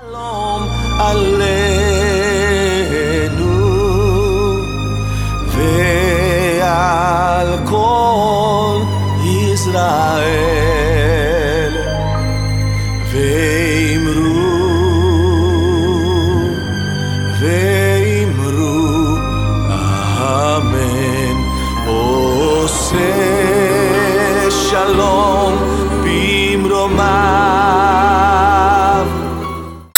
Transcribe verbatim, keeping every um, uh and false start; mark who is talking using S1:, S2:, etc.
S1: שלום עלינו ועל כל ישראל ואמרו ואמרו אמן. עושה שלום